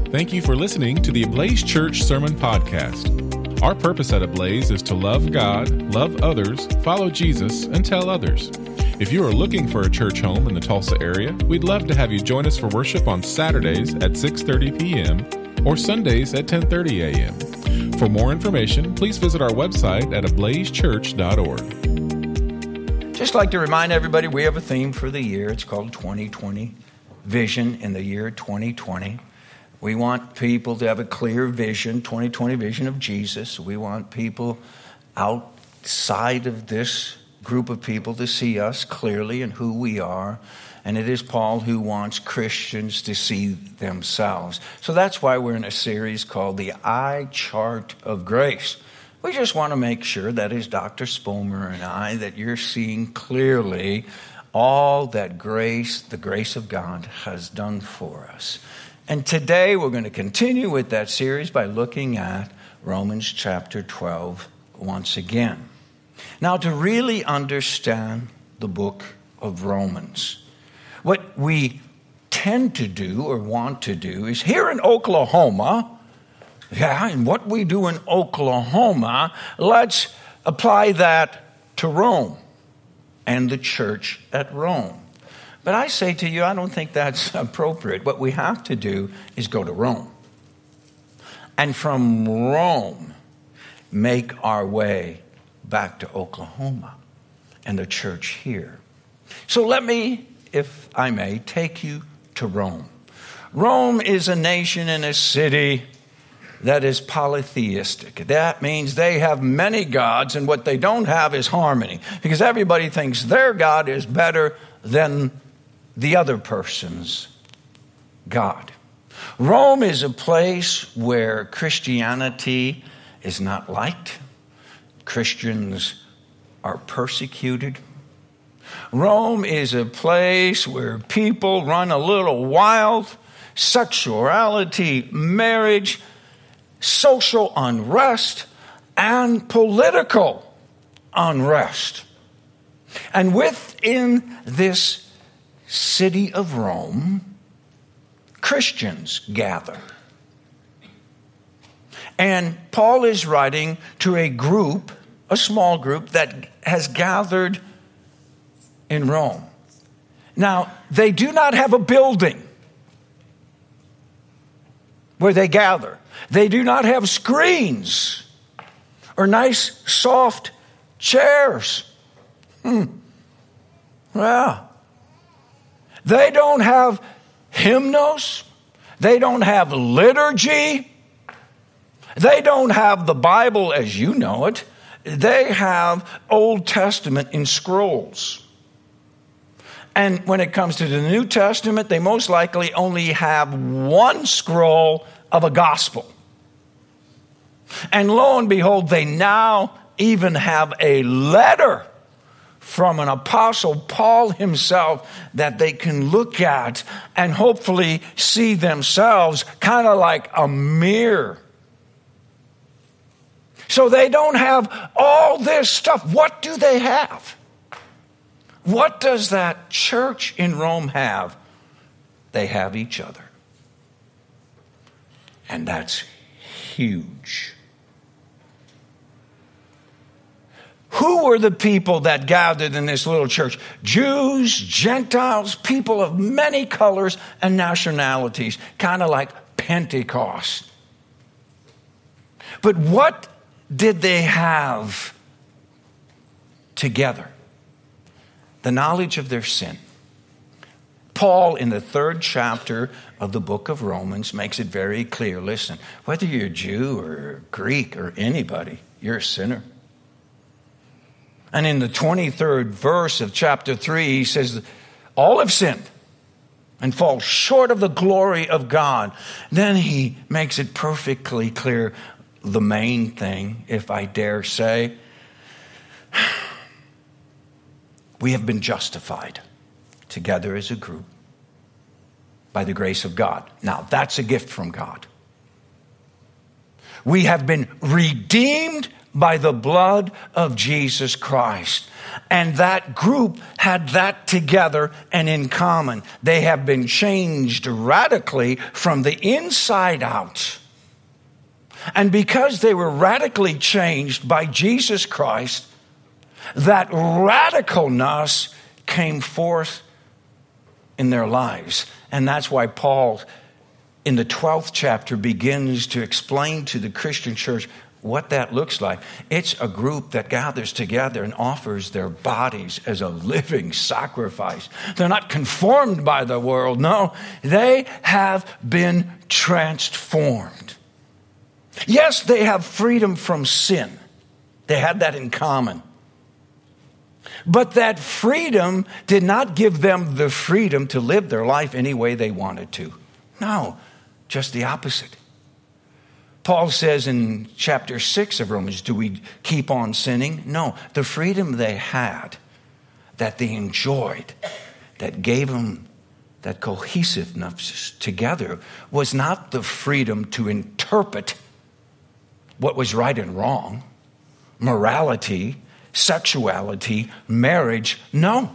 Thank you for listening to the Ablaze Church Sermon Podcast. Our purpose at Ablaze is to love God, love others, follow Jesus, and tell others. If you are looking for a church home in the Tulsa area, we'd love to have you join us for worship on Saturdays at 6:30 p.m. or Sundays at 10:30 a.m. For more information, please visit our website at ablazechurch.org. Just like to remind everybody, we have a theme for the year. It's called 2020 Vision in the year 2020. We want people to have a clear vision, 2020 vision of Jesus. We want people outside of this group of people to see us clearly and who we are. And it is Paul who wants Christians to see themselves. So that's why we're in a series called The Eye Chart of Grace. We just want to make sure, that is Dr. Spomer and I, that you're seeing clearly all that grace, the grace of God, has done for us. And today we're going to continue with that series by looking at Romans chapter 12 once again. Now, to really understand the book of Romans, what we tend to do or want to do is here in Oklahoma, and what we do in Oklahoma, let's apply that to Rome and the church at Rome. But I say to you, I don't think that's appropriate. What we have to do is go to Rome. And from Rome, make our way back to Oklahoma and the church here. So let me, if I may, take you to Rome. Rome is a nation and a city that is polytheistic. That means they have many gods, and what they don't have is harmony, because everybody thinks their God is better than the other person's God. Rome is a place where Christianity is not liked. Christians are persecuted. Rome is a place where people run a little wild. Sexuality, marriage, social unrest, and political unrest. And within this city of Rome, Christians gather. And Paul is writing to a group, a small group that has gathered in Rome. Now, they do not have a building where they gather. They do not have screens or nice, soft chairs. Yeah. They don't have hymnals. They don't have liturgy. They don't have the Bible as you know it. They have Old Testament in scrolls. And when it comes to the New Testament, they most likely only have one scroll of a gospel. And lo and behold, they now even have a letter from an apostle, Paul himself, that they can look at and hopefully see themselves kind of like a mirror. So they don't have all this stuff. What do they have? What does that church in Rome have? They have each other. And that's huge. Who were the people that gathered in this little church? Jews, Gentiles, people of many colors and nationalities, kind of like Pentecost. But what did they have together? The knowledge of their sin. Paul, in the 3rd chapter of the book of Romans, makes it very clear. Listen, whether you're Jew or Greek or anybody, you're a sinner. And in the 23rd verse of chapter 3, he says, all have sinned and fall short of the glory of God. Then he makes it perfectly clear, the main thing, if I dare say, we have been justified together as a group by the grace of God. Now, that's a gift from God. We have been redeemed by the blood of Jesus Christ. And that group had that together and in common. They have been changed radically from the inside out. And because they were radically changed by Jesus Christ, that radicalness came forth in their lives. And that's why Paul, in the 12th chapter, begins to explain to the Christian church what that looks like. It's a group that gathers together and offers their bodies as a living sacrifice. They're not conformed by the world. No, they have been transformed. Yes, they have freedom from sin. They had that in common. But that freedom did not give them the freedom to live their life any way they wanted to. No, just the opposite. Paul says in chapter 6 of Romans, do we keep on sinning? No, the freedom they had, that they enjoyed, that gave them that cohesiveness together, was not the freedom to interpret what was right and wrong, morality, sexuality, marriage. No.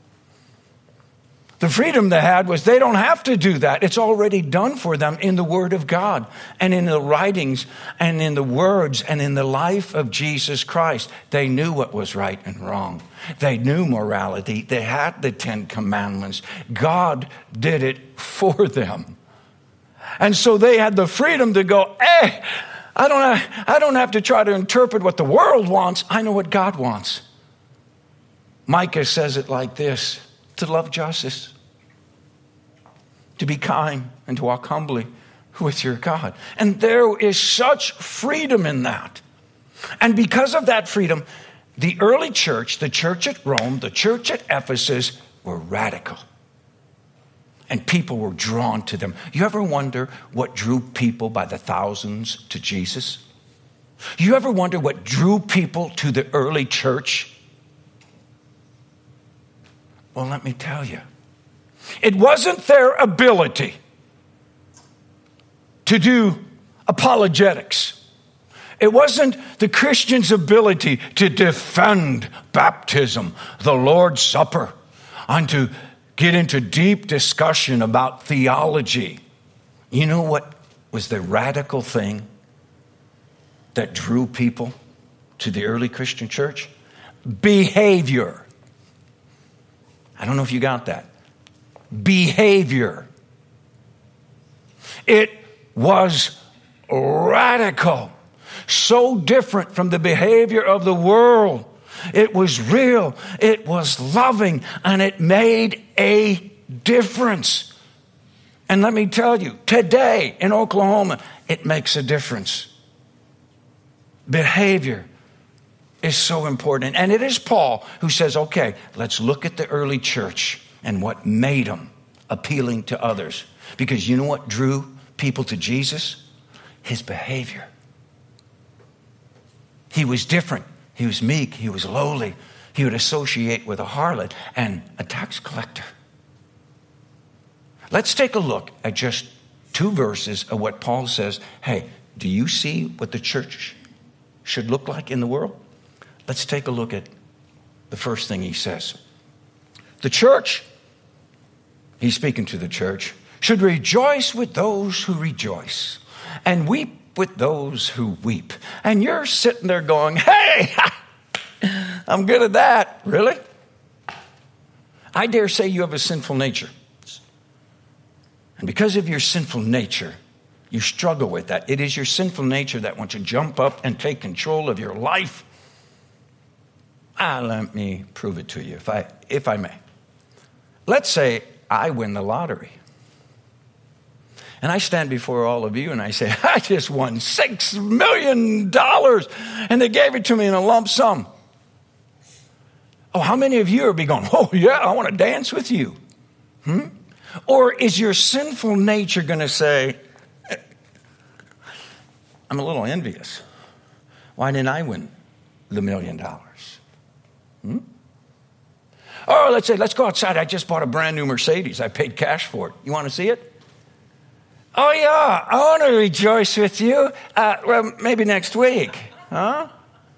The freedom they had was they don't have to do that. It's already done for them in the Word of God and in the writings and in the words and in the life of Jesus Christ. They knew what was right and wrong. They knew morality. They had the 10 Commandments. God did it for them. And so they had the freedom to go, hey, I don't have to try to interpret what the world wants. I know what God wants. Micah says it like this: to love justice, to be kind, and to walk humbly with your God. And there is such freedom in that. And because of that freedom, the early church, the church at Rome, the church at Ephesus, were radical. And people were drawn to them. You ever wonder what drew people by the thousands to Jesus? You ever wonder what drew people to the early church? Well, let me tell you. It wasn't their ability to do apologetics. It wasn't the Christian's ability to defend baptism, the Lord's Supper, and to get into deep discussion about theology. You know what was the radical thing that drew people to the early Christian church? Behavior. I don't know if you got that. Behavior. It was radical. So different from the behavior of the world. It was real. It was loving. And it made a difference. And let me tell you, today in Oklahoma, it makes a difference. Behavior is so important. And it is Paul who says, okay, let's look at the early church and what made them appealing to others. Because you know what drew people to Jesus? His behavior. He was different. He was meek. He was lowly. He would associate with a harlot and a tax collector. Let's take a look at just 2 verses of what Paul says. Hey, do you see what the church should look like in the world? Let's take a look at the first thing he says. The church, he's speaking to the church, should rejoice with those who rejoice and weep with those who weep. And you're sitting there going, hey, I'm good at that. Really? I dare say you have a sinful nature. And because of your sinful nature, you struggle with that. It is your sinful nature that wants to jump up and take control of your life. Let me prove it to you, if I may. Let's say I win the lottery. And I stand before all of you and I say, I just won $6 million. And they gave it to me in a lump sum. Oh, how many of you are be going, oh yeah, I want to dance with you? Or is your sinful nature going to say, I'm a little envious. Why didn't I win the $1 million? Or let's go outside. I just bought a brand new Mercedes. I paid cash for it. You want to see it? Oh yeah, I want to rejoice with you. Well, maybe next week, huh?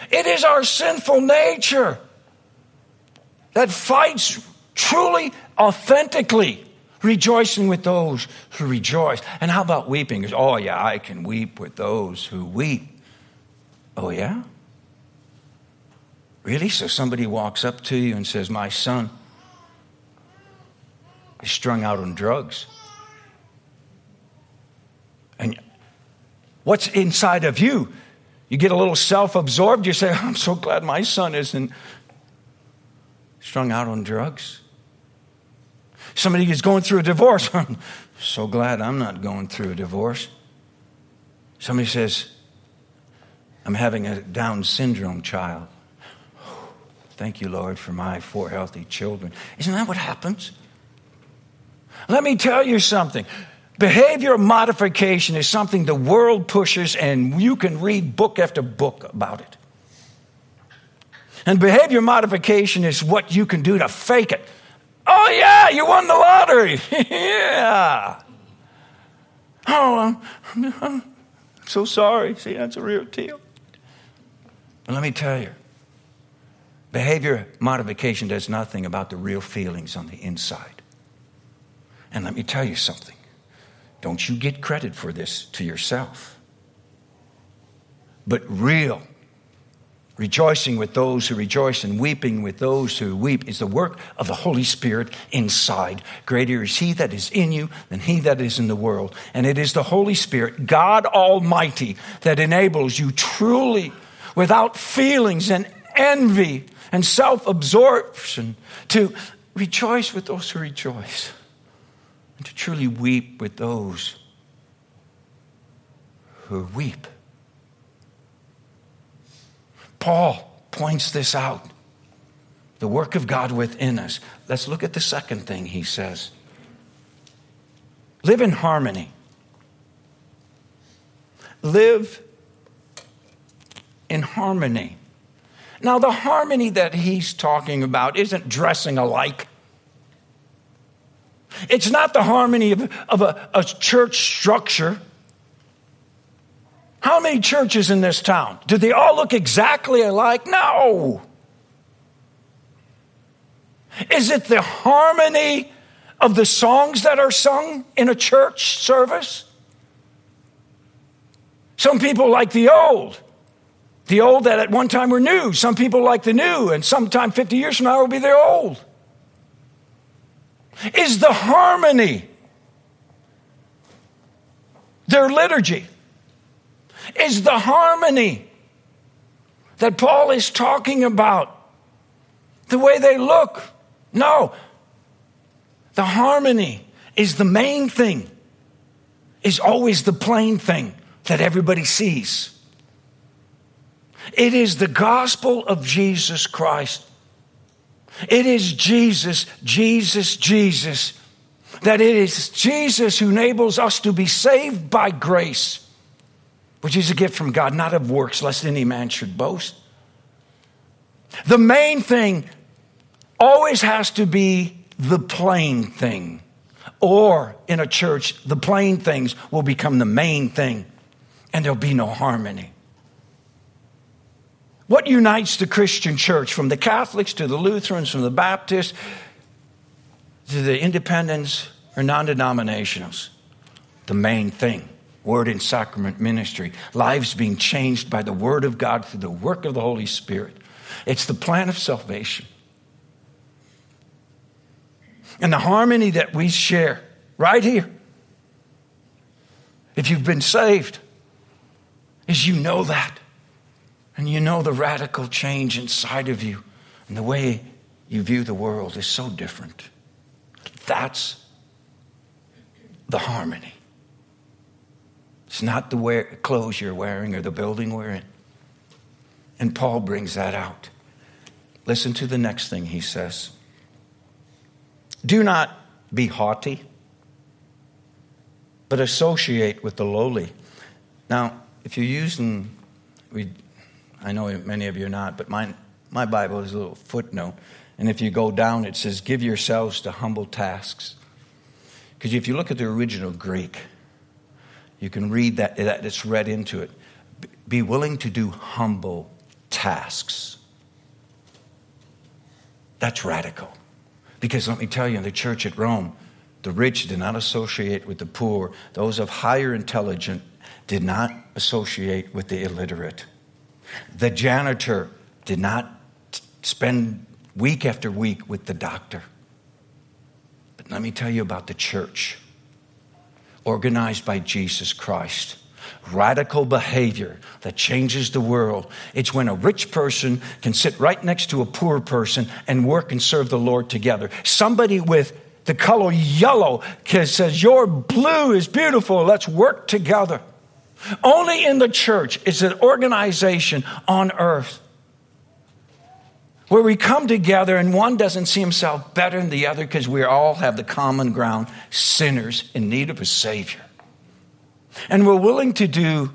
It is our sinful nature that fights truly, authentically, rejoicing with those who rejoice. And how about weeping? Oh, yeah, I can weep with those who weep. Oh, yeah? Really? So somebody walks up to you and says, my son is strung out on drugs. And what's inside of you? You get a little self-absorbed. You say, I'm so glad my son isn't strung out on drugs. Somebody is going through a divorce. I'm so glad I'm not going through a divorce. Somebody says, I'm having a Down syndrome child. Thank you, Lord, for my 4 healthy children. Isn't that what happens? Let me tell you something. Behavior modification is something the world pushes, and you can read book after book about it. And behavior modification is what you can do to fake it. Oh, yeah, you won the lottery. Yeah. Oh, I'm so sorry. See, that's a real deal. And let me tell you, behavior modification does nothing about the real feelings on the inside. And let me tell you something. Don't you get credit for this to yourself. But real rejoicing with those who rejoice and weeping with those who weep is the work of the Holy Spirit inside. Greater is He that is in you than he that is in the world. And it is the Holy Spirit, God Almighty, that enables you truly, without feelings and envy and self-absorption, to rejoice with those who rejoice and to truly weep with those who weep. Paul points this out. The work of God within us. Let's look at the second thing he says. Live in harmony. Live in harmony. Now, the harmony that he's talking about isn't dressing alike. It's not the harmony of a church structure. How many churches in this town? Do they all look exactly alike? No. Is it the harmony of the songs that are sung in a church service? Some people like the old that at one time were new. Some people like the new, and sometime 50 years from now will be the old. Is the harmony their liturgy? Is the harmony that Paul is talking about the way they look? No. The harmony is the main thing, is always the plain thing that everybody sees. It is the gospel of Jesus Christ. It is Jesus, Jesus, Jesus. That it is Jesus who enables us to be saved by grace, which is a gift from God, not of works, lest any man should boast. The main thing always has to be the plain thing. Or in a church, the plain things will become the main thing, and there'll be no harmony. What unites the Christian church, from the Catholics to the Lutherans, from the Baptists to the independents or non-denominationals? The main thing. Word and sacrament ministry. Lives being changed by the word of God through the work of the Holy Spirit. It's the plan of salvation. And the harmony that we share right here, if you've been saved, is you know that. And you know the radical change inside of you. And the way you view the world is so different. That's the harmony. It's not the clothes you're wearing or the building we're in. And Paul brings that out. Listen to the next thing he says. Do not be haughty, but associate with the lowly. Now, if you're using, I know many of you are not, but my Bible is a little footnote. And if you go down, it says, give yourselves to humble tasks. Because if you look at the original Greek, you can read that it's read into it. Be willing to do humble tasks. That's radical. Because let me tell you, in the church at Rome, the rich did not associate with the poor. Those of higher intelligence did not associate with the illiterate. The janitor did not spend week after week with the doctor. But let me tell you about the church, organized by Jesus Christ. Radical behavior that changes the world. It's when a rich person can sit right next to a poor person and work and serve the Lord together. Somebody with the color yellow says, your blue is beautiful, let's work together. Only in the church is an organization on earth where we come together and one doesn't see himself better than the other because we all have the common ground, sinners in need of a Savior. And we're willing to do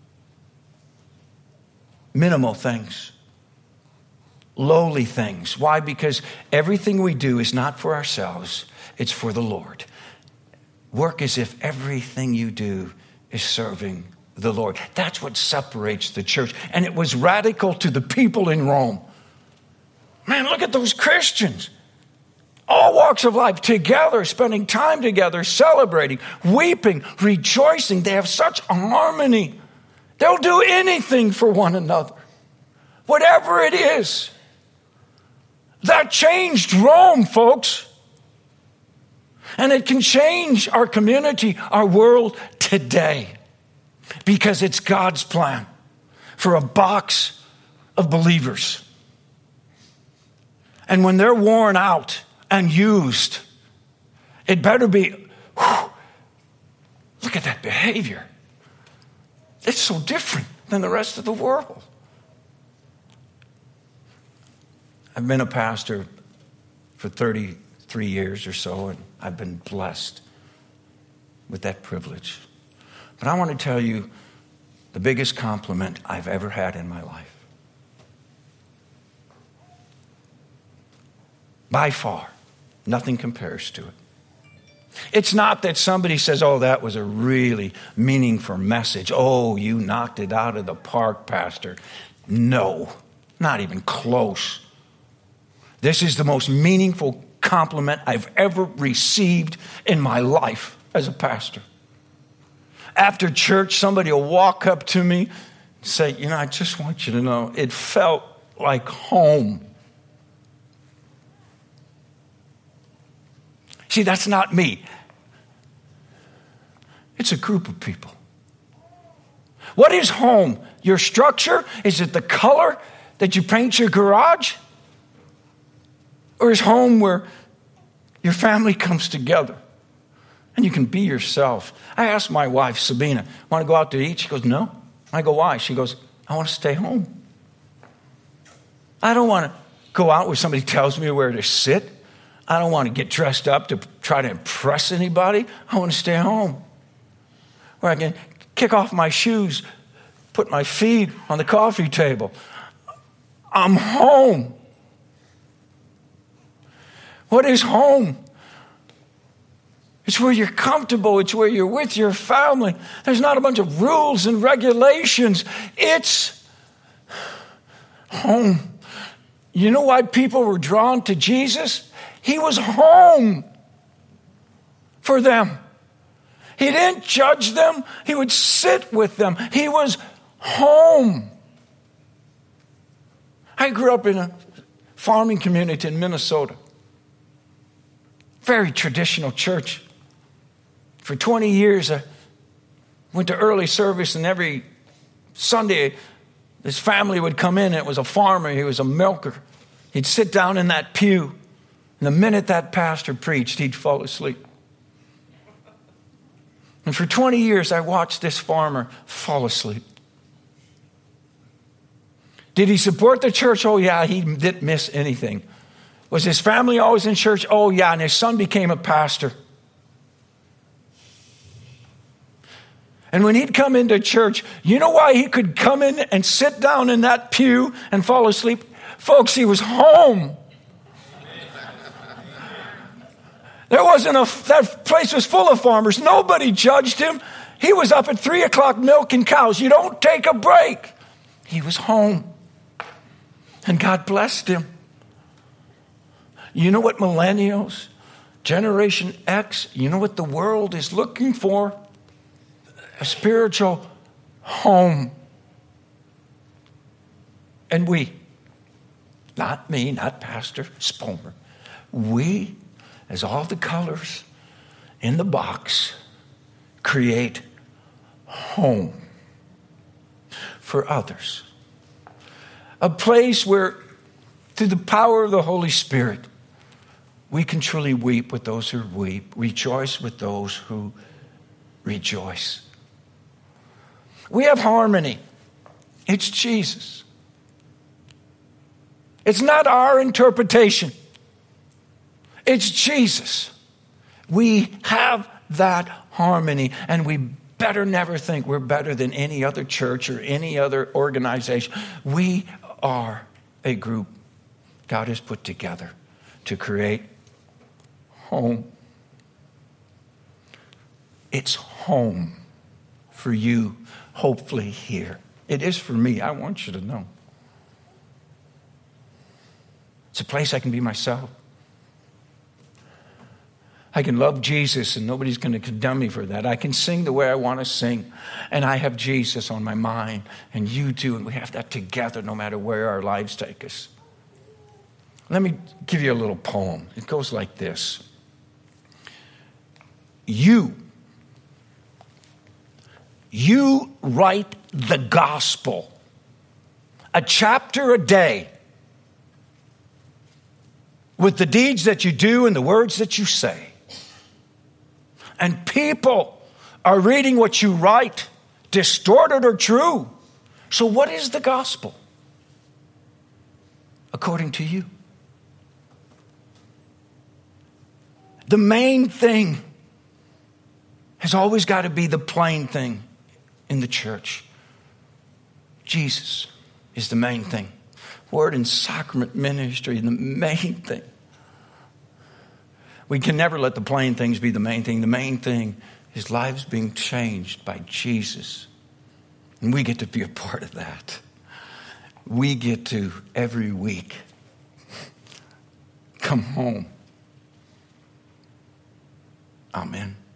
minimal things, lowly things. Why? Because everything we do is not for ourselves, it's for the Lord. Work as if everything you do is serving the Lord. That's what separates the church. And it was radical to the people in Rome. Man, look at those Christians. All walks of life together, spending time together, celebrating, weeping, rejoicing. They have such a harmony. They'll do anything for one another. Whatever it is. That changed Rome, folks. And it can change our community, our world today. Because it's God's plan for a box of believers. And when they're worn out and used, it better be, look at that behavior. It's so different than the rest of the world. I've been a pastor for 33 years or so, and I've been blessed with that privilege. But I want to tell you the biggest compliment I've ever had in my life. By far. Nothing compares to it. It's not that somebody says, oh, that was a really meaningful message. Oh, you knocked it out of the park, Pastor. No, not even close. This is the most meaningful compliment I've ever received in my life as a pastor. After church, somebody will walk up to me and say, I just want you to know, it felt like home. See, that's not me. It's a group of people. What is home? Your structure? Is it the color that you paint your garage? Or is home where your family comes together and you can be yourself? I asked my wife, Sabina, want to go out to eat? She goes, no. I go, why? She goes, I want to stay home. I don't want to go out where somebody tells me where to sit. I don't want to get dressed up to try to impress anybody. I want to stay home where I can kick off my shoes, put my feet on the coffee table. I'm home. What is home? It's where you're comfortable. It's where you're with your family. There's not a bunch of rules and regulations. It's home. You know why people were drawn to Jesus? He was home for them. He didn't judge them. He would sit with them. He was home. I grew up in a farming community in Minnesota. Very traditional church. For 20 years, I went to early service, and every Sunday, this family would come in. It was a farmer. He was a milker. He'd sit down in that pew. And the minute that pastor preached, he'd fall asleep. And for 20 years, I watched this farmer fall asleep. Did he support the church? Oh, yeah, he didn't miss anything. Was his family always in church? Oh, yeah, and his son became a pastor. And when he'd come into church, you know why he could come in and sit down in that pew and fall asleep? Folks, he was home. That place was full of farmers. Nobody judged him. He was up at 3 o'clock milking cows. You don't take a break. He was home. And God blessed him. You know what millennials, Generation X, you know what the world is looking for? A spiritual home. And we, not me, not Pastor Spomer, we, as all the colors in the box, create home for others. A place where, through the power of the Holy Spirit, we can truly weep with those who weep, rejoice with those who rejoice. We have harmony. It's Jesus. It's not our interpretation. It's Jesus. We have that harmony, and we better never think we're better than any other church or any other organization. We are a group God has put together to create home. It's home for you, hopefully here. It is for me. I want you to know. It's a place I can be myself. I can love Jesus and nobody's going to condemn me for that. I can sing the way I want to sing. And I have Jesus on my mind. And you too. And we have that together no matter where our lives take us. Let me give you a little poem. It goes like this. You write the gospel, a chapter a day, with the deeds that you do and the words that you say. And people are reading what you write, distorted or true. So what is the gospel? According to you. The main thing has always got to be the plain thing in the church. Jesus is the main thing. Word and sacrament ministry, the main thing. We can never let the plain things be the main thing. The main thing is lives being changed by Jesus. And we get to be a part of that. We get to, every week, come home. Amen.